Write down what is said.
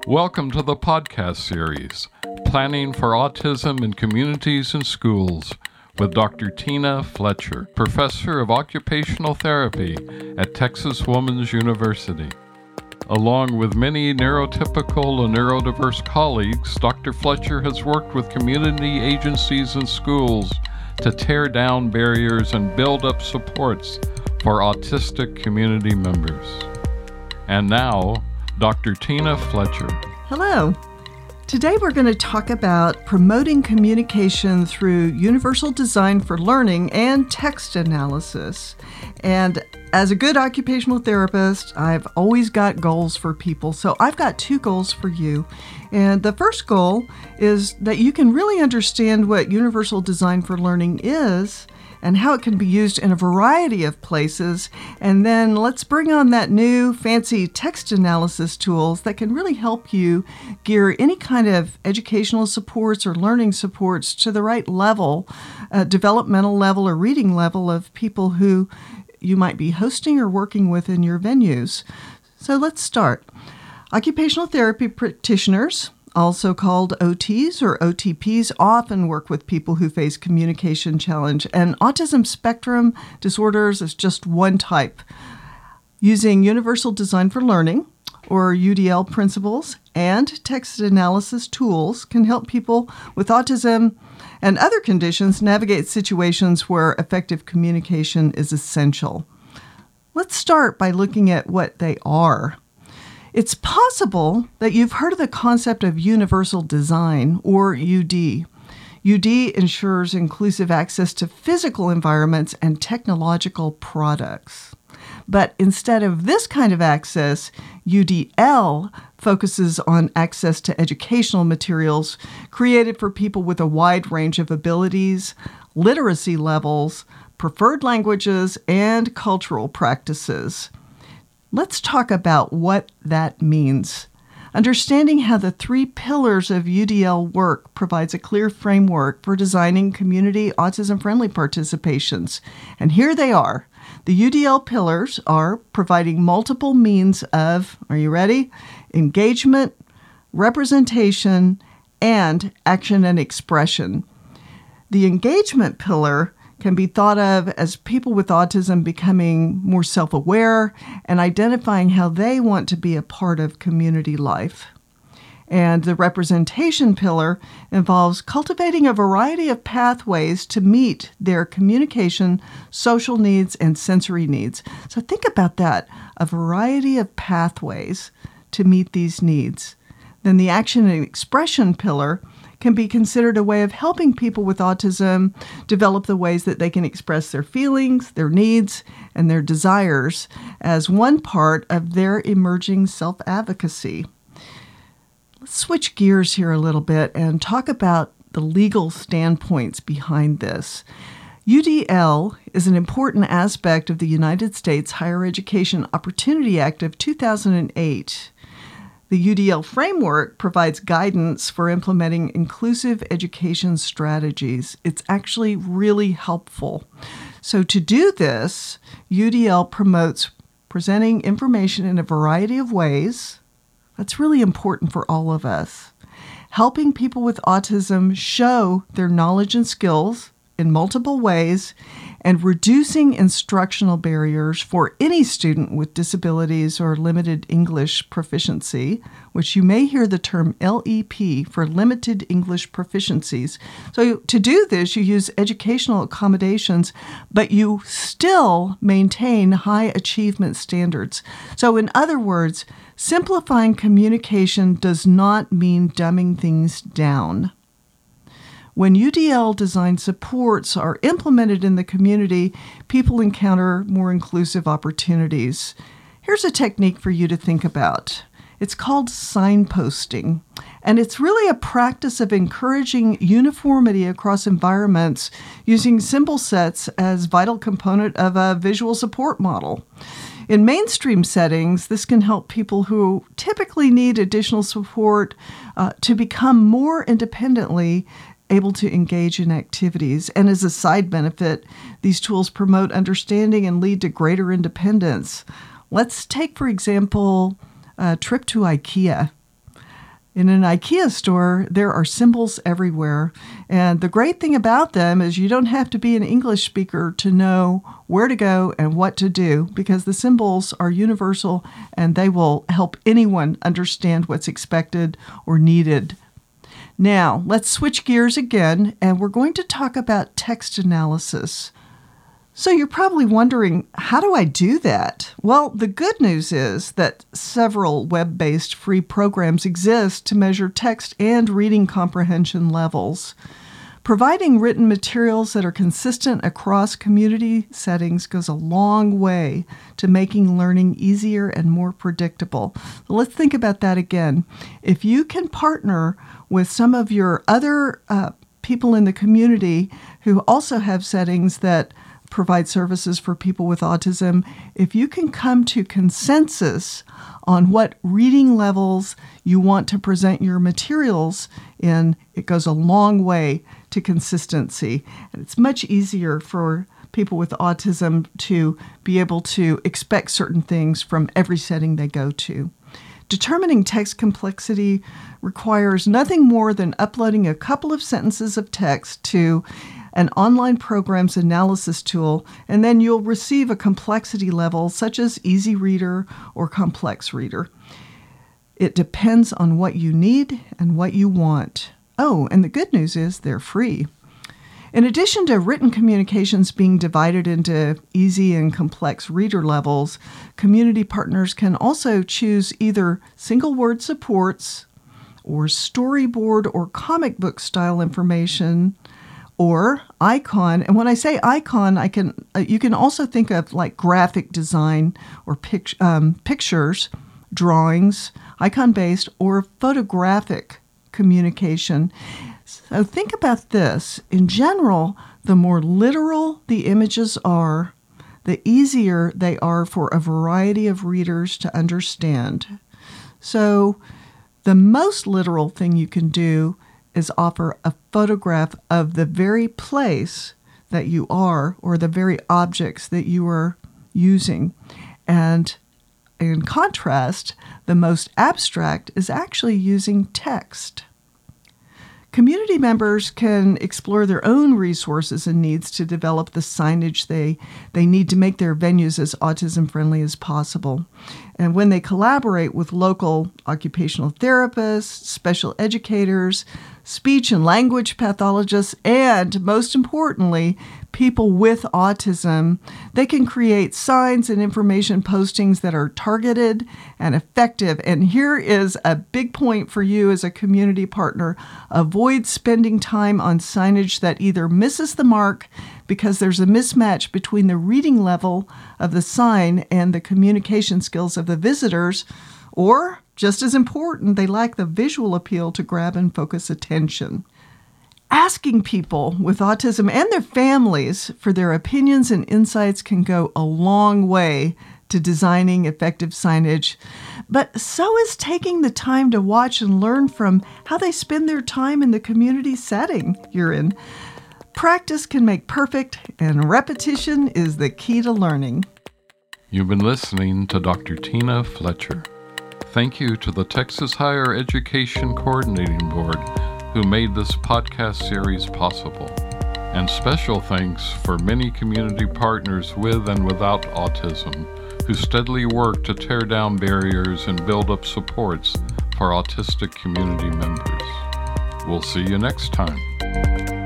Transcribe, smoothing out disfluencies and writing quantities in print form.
Welcome to the podcast series, Planning for Autism in Communities and Schools, with Dr. Tina Fletcher, Professor of Occupational Therapy at Texas Woman's University. Along with many neurotypical and neurodiverse colleagues, Dr. Fletcher has worked with community agencies and schools to tear down barriers and build up supports for autistic community members. And now, Dr. Tina Fletcher. Hello. Today we're going to talk about promoting communication through universal design for learning and text analysis. And as a good occupational therapist, I've always got goals for people. So I've got two goals for you. And the first goal is that you can really understand what universal design for learning is and how it can be used in a variety of places. And then let's bring on that new fancy text analysis tools that can really help you gear any kind of educational supports or learning supports to the right level, developmental level or reading level of people who you might be hosting or working with in your venues. So let's start. Occupational therapy practitioners, also called OTs or OTPs, often work with people who face communication challenge, and autism spectrum disorders is just one type. Using universal design for learning, or UDL principles, and text analysis tools can help people with autism and other conditions navigate situations where effective communication is essential. Let's start by looking at what they are. It's possible that you've heard of the concept of universal design, or UD. UD ensures inclusive access to physical environments and technological products. But instead of this kind of access, UDL focuses on access to educational materials created for people with a wide range of abilities, literacy levels, preferred languages, and cultural practices. Let's talk about what that means. Understanding how the three pillars of UDL work provides a clear framework for designing community autism-friendly participations. And here they are. The UDL pillars are providing multiple means of, are you ready? Engagement, representation, and action and expression. The engagement pillar can be thought of as people with autism becoming more self-aware and identifying how they want to be a part of community life. And the representation pillar involves cultivating a variety of pathways to meet their communication, social needs, and sensory needs. So think about that, a variety of pathways to meet these needs. Then the action and expression pillar can be considered a way of helping people with autism develop the ways that they can express their feelings, their needs, and their desires as one part of their emerging self-advocacy. Let's switch gears here a little bit and talk about the legal standpoints behind this. UDL is an important aspect of the United States Higher Education Opportunity Act of 2008. The UDL framework provides guidance for implementing inclusive education strategies. It's actually really helpful. So to do this, UDL promotes presenting information in a variety of ways. That's really important for all of us. Helping people with autism show their knowledge and skills in multiple ways, and reducing instructional barriers for any student with disabilities or limited English proficiency, which you may hear the term LEP for limited English proficiencies. So to do this, you use educational accommodations, but you still maintain high achievement standards. So in other words, simplifying communication does not mean dumbing things down. When UDL design supports are implemented in the community, people encounter more inclusive opportunities. Here's a technique for you to think about. It's called signposting, and it's really a practice of encouraging uniformity across environments using symbol sets as vital component of a visual support model. In mainstream settings, this can help people who typically need additional support to become more independently able to engage in activities. And as a side benefit, these tools promote understanding and lead to greater independence. Let's take, for example, a trip to IKEA. In an IKEA store, there are symbols everywhere. And the great thing about them is you don't have to be an English speaker to know where to go and what to do, because the symbols are universal and they will help anyone understand what's expected or needed. Now, let's switch gears again, and we're going to talk about text analysis. So you're probably wondering, how do I do that? Well, the good news is that several web-based free programs exist to measure text and reading comprehension levels. Providing written materials that are consistent across community settings goes a long way to making learning easier and more predictable. So let's think about that again. If you can partner with some of your other people in the community who also have settings that provide services for people with autism, if you can come to consensus on what reading levels you want to present your materials in, it goes a long way to consistency. And it's much easier for people with autism to be able to expect certain things from every setting they go to. Determining text complexity requires nothing more than uploading a couple of sentences of text to an online program's analysis tool, and then you'll receive a complexity level such as Easy Reader or Complex Reader. It depends on what you need and what you want. Oh, and the good news is they're free. In addition to written communications being divided into easy and complex reader levels, community partners can also choose either single word supports or storyboard or comic book style information, or icon. And when I say icon, you can also think of like graphic design or pictures, drawings, icon-based, or photographic communication. So think about this. In general, the more literal the images are, the easier they are for a variety of readers to understand. So the most literal thing you can do is offer a photograph of the very place that you are or the very objects that you are using. And in contrast, the most abstract is actually using text. Community members can explore their own resources and needs to develop the signage they need to make their venues as autism-friendly as possible. And when they collaborate with local occupational therapists, special educators, speech and language pathologists, and most importantly, people with autism, they can create signs and information postings that are targeted and effective. And here is a big point for you as a community partner. Avoid spending time on signage that either misses the mark because there's a mismatch between the reading level of the sign and the communication skills of the visitors, or, just as important, they lack the visual appeal to grab and focus attention. Asking people with autism and their families for their opinions and insights can go a long way to designing effective signage, but so is taking the time to watch and learn from how they spend their time in the community setting you're in. Practice can make perfect, and repetition is the key to learning. You've been listening to Dr. Tina Fletcher. Thank you to the Texas Higher Education Coordinating Board who made this podcast series possible. And special thanks for many community partners with and without autism who steadily work to tear down barriers and build up supports for autistic community members. We'll see you next time.